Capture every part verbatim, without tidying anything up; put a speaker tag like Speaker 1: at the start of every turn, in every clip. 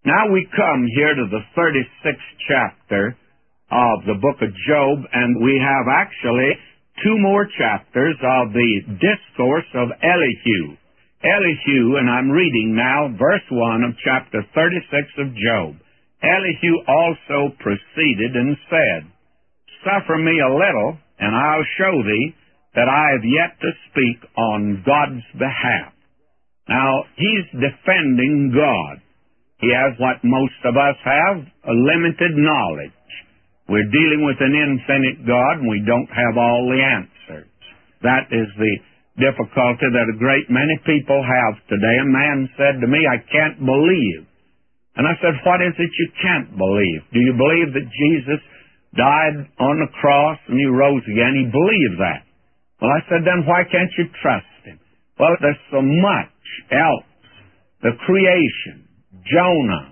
Speaker 1: Now we come here to the thirty-sixth chapter of the book of Job, and we have actually two more chapters of the discourse of Elihu. Elihu, and I'm reading now verse one of chapter thirty-six of Job. Elihu also proceeded and said, Suffer me a little, and I'll show thee that I have yet to speak on God's behalf. Now, he's defending God. He has what most of us have, a limited knowledge. We're dealing with an infinite God, and we don't have all the answers. That is the difficulty that a great many people have today. A man said to me, I can't believe. And I said, what is it you can't believe? Do you believe that Jesus died on the cross and he rose again? He believed that. Well, I said, then why can't you trust him? Well, there's so much else. The creation, Jonah,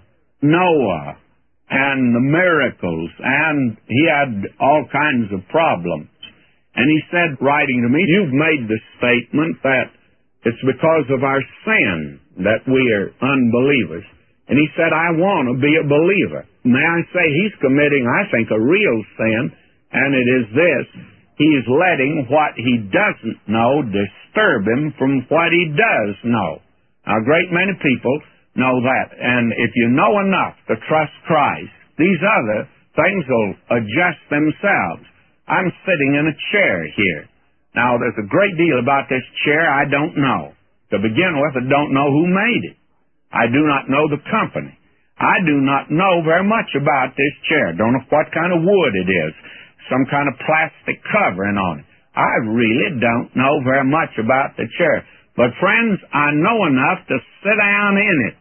Speaker 1: Noah, and the miracles, and he had all kinds of problems. And he said, writing to me, you've made the statement that it's because of our sin that we are unbelievers. And he said, I want to be a believer. May I say, he's committing, I think, a real sin, and it is this. He's letting what he doesn't know disturb him from what he does know. Now, a great many people know that. And if you know enough to trust Christ, these other things will adjust themselves. I'm sitting in a chair here. Now, there's a great deal about this chair I don't know. To begin with, I don't know who made it. I do not know the company. I do not know very much about this chair. Don't know what kind of wood it is. Some kind of plastic covering on it. I really don't know very much about the chair. But friends, I know enough to sit down in it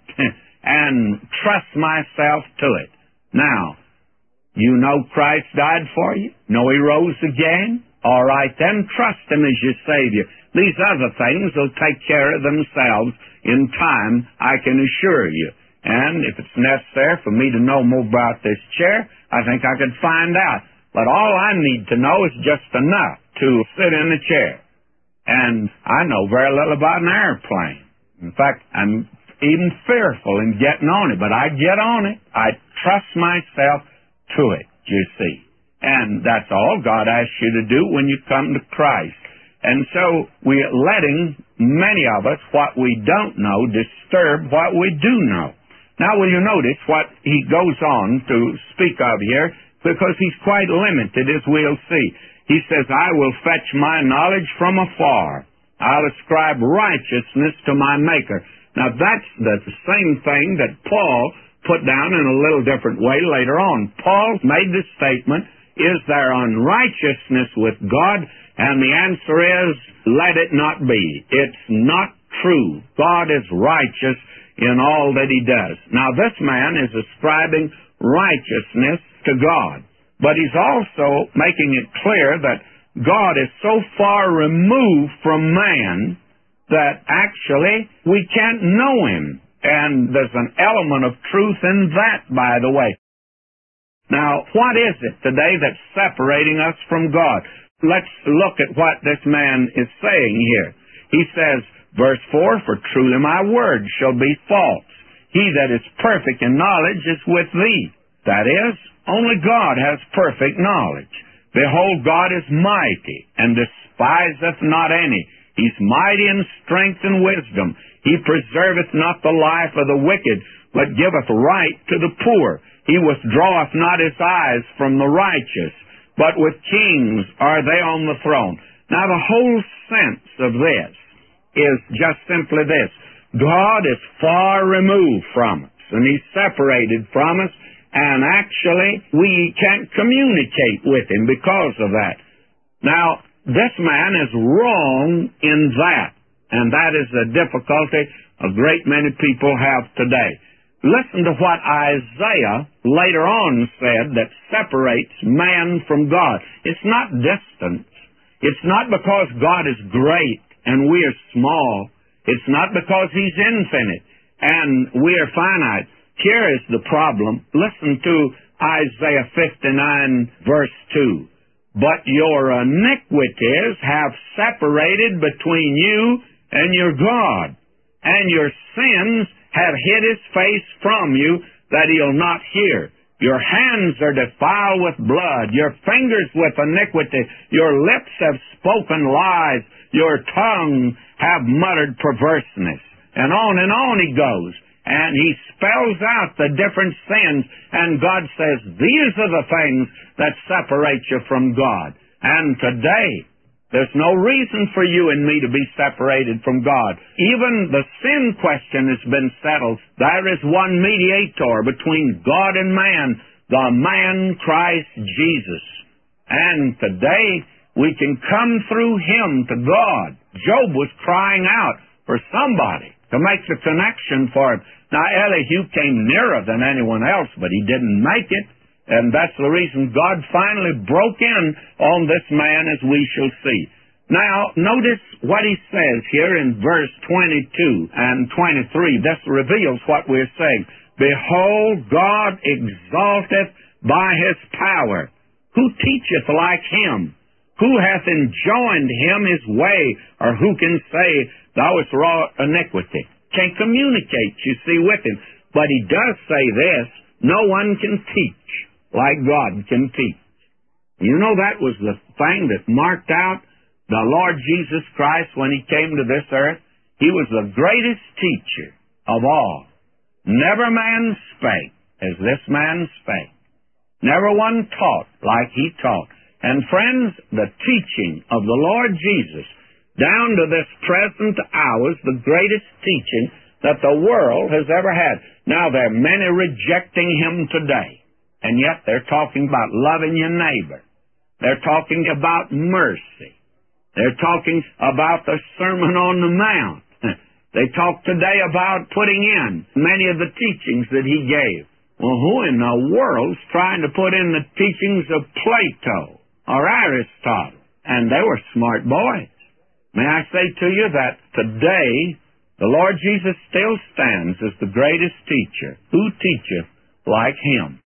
Speaker 1: and trust myself to it. Now, you know Christ died for you? Know he rose again? All right, then trust him as your Savior. These other things will take care of themselves in time, I can assure you. And if it's necessary for me to know more about this chair, I think I could find out. But all I need to know is just enough to sit in the chair. And I know very little about an airplane. In fact, I'm even fearful in getting on it. But I get on it. I trust myself to it, you see. And that's all God asks you to do when you come to Christ. And so we're letting many of us, what we don't know, disturb what we do know. Now, will you notice what he goes on to speak of here? Because he's quite limited, as we'll see. He says, I will fetch my knowledge from afar. I'll ascribe righteousness to my Maker. Now, that's the same thing that Paul put down in a little different way later on. Paul made the statement, is there unrighteousness with God? And the answer is, let it not be. It's not true. God is righteous in all that he does. Now, this man is ascribing righteousness to God. But he's also making it clear that God is so far removed from man that actually we can't know him. And there's an element of truth in that, by the way. Now, what is it today that's separating us from God? Let's look at what this man is saying here. He says, verse four, For truly my word shall be false. He that is perfect in knowledge is with thee. That is, only God has perfect knowledge. Behold, God is mighty, and despiseth not any. He's mighty in strength and wisdom. He preserveth not the life of the wicked, but giveth right to the poor. He withdraweth not his eyes from the righteous, but with kings are they on the throne. Now, the whole sense of this is just simply this. God is far removed from us, and he's separated from us, and actually we can't communicate with him because of that. Now, this man is wrong in that, and that is the difficulty a great many people have today. Listen to what Isaiah later on said that separates man from God. It's not distance. It's not because God is great and we are small. It's not because he's infinite and we are finite. Here is the problem. Listen to Isaiah fifty-nine, verse two. But your iniquities have separated between you and your God, and your sins have hid his face from you, that he'll not hear. Your hands are defiled with blood, your fingers with iniquity, your lips have spoken lies, your tongue have muttered perverseness. And on and on he goes. And he spells out the different sins, and God says, these are the things that separate you from God. And today, there's no reason for you and me to be separated from God. Even the sin question has been settled. There is one mediator between God and man, the man Christ Jesus. And today, we can come through him to God. Job was crying out for somebody to make the connection for him. Now, Elihu came nearer than anyone else, but he didn't make it. And that's the reason God finally broke in on this man, as we shall see. Now, notice what he says here in verse twenty-two and twenty-three. This reveals what we're saying. Behold, God exalteth by his power. Who teacheth like him? Who hath enjoined him his way? Or who can say, thou hast wrought iniquity? Can't communicate, you see, with him. But he does say this, no one can teach like God can teach. You know, that was the thing that marked out the Lord Jesus Christ when he came to this earth. He was the greatest teacher of all. Never man spake as this man spake. Never one taught like he taught. And friends, the teaching of the Lord Jesus, down to this present hour, is the greatest teaching that the world has ever had. Now, there are many rejecting him today, and yet they're talking about loving your neighbor. They're talking about mercy. They're talking about the Sermon on the Mount. They talk today about putting in many of the teachings that he gave. Well, who in the world's trying to put in the teachings of Plato or Aristotle? And they were smart boys. May I say to you that today the Lord Jesus still stands as the greatest teacher. Who teacheth like him?